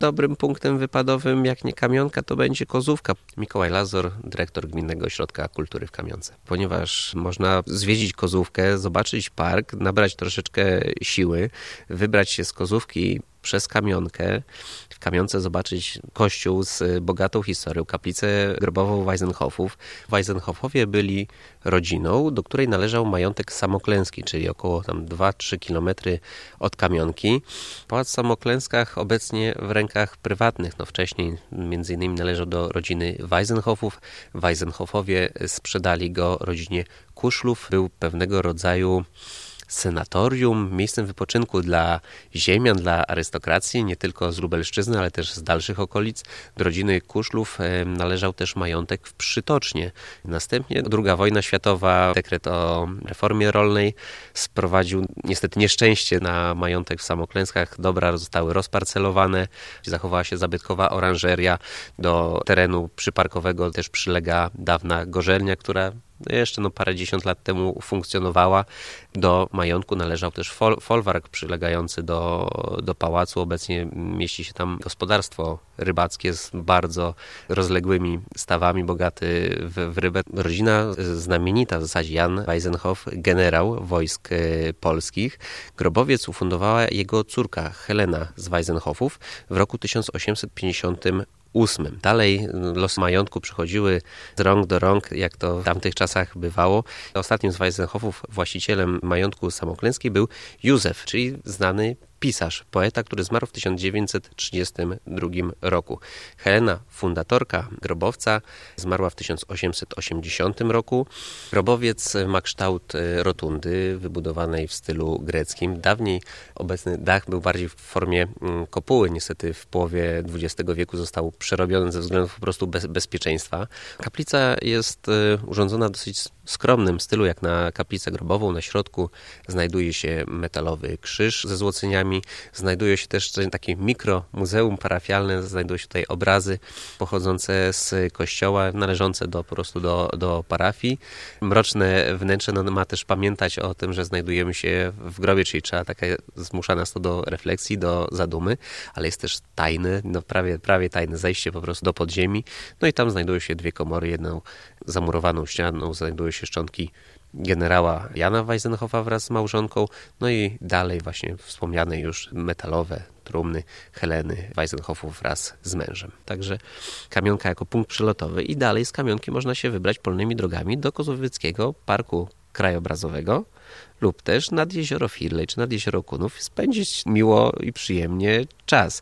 dobrym punktem wypadowym, jak nie Kamionka, to będzie Kozówka. Mikołaj Lazor, dyrektor Gminnego Ośrodka Kultury w Kamionce. Ponieważ można zwiedzić Kozówkę, zobaczyć park, nabrać troszeczkę siły, wybrać się z Kozówki przez Kamionkę, w Kamionce zobaczyć kościół z bogatą historią, kaplicę grobową Wajzenhoffów. Wajzenhoffowie byli rodziną, do której należał majątek Samoklęski, czyli około 2-3 kilometry od Kamionki. Pałac w Samoklęskach obecnie w rękach prywatnych. Wcześniej między innymi należał do rodziny Wajzenhoffów. Wajzenhoffowie sprzedali go rodzinie Kuszlów. Był pewnego rodzaju senatorium, miejscem wypoczynku dla ziemian, dla arystokracji, nie tylko z Lubelszczyzny, ale też z dalszych okolic. Do rodziny Kuszlów należał też majątek w Przytocznie. Następnie II wojna światowa, dekret o reformie rolnej sprowadził niestety nieszczęście na majątek w Samoklęskach. Dobra zostały rozparcelowane, zachowała się zabytkowa oranżeria. Do terenu przyparkowego też przylega dawna gorzelnia, która jeszcze parędziesiąt lat temu funkcjonowała. Do majątku należał też folwark przylegający do pałacu. Obecnie mieści się tam gospodarstwo rybackie z bardzo rozległymi stawami, bogaty w rybę. Rodzina znamienita w zasadzie, Jan Wajzenhoff, generał wojsk polskich. Grobowiec ufundowała jego córka Helena z Wajzenhoffów w roku 1858. Dalej losy majątku przychodziły z rąk do rąk, jak to w tamtych czasach bywało. Ostatnim z Wajzenhoffów, właścicielem majątku Samoklęskiej, był Józef, czyli znany pisarz, poeta, który zmarł w 1932 roku. Helena, fundatorka grobowca, zmarła w 1880 roku. Grobowiec ma kształt rotundy, wybudowanej w stylu greckim. Dawniej obecny dach był bardziej w formie kopuły. Niestety w połowie XX wieku został przerobiony ze względów po prostu bezpieczeństwa. Kaplica jest urządzona w dosyć skromnym stylu, jak na kaplicę grobową. Na środku znajduje się metalowy krzyż ze złoceniami. Znajduje się też takie mikromuzeum parafialne. Znajdują się tutaj obrazy pochodzące z kościoła, należące po prostu do parafii. Mroczne wnętrze ma też pamiętać o tym, że znajdujemy się w grobie, czyli zmusza nas to do refleksji, do zadumy, ale jest też tajne, prawie tajne zejście po prostu do podziemi. I tam znajdują się dwie komory, jedną zamurowaną ścianą znajdują się szczątki generała Jana Wajzenhoffa wraz z małżonką, i dalej właśnie wspomniane już metalowe trumny Heleny Wajzenhoffów wraz z mężem. Także Kamionka jako punkt przelotowy i dalej z Kamionki można się wybrać polnymi drogami do Kozowieckiego Parku Krajobrazowego lub też nad jezioro Firlej czy nad jezioro Kunów, spędzić miło i przyjemnie czas.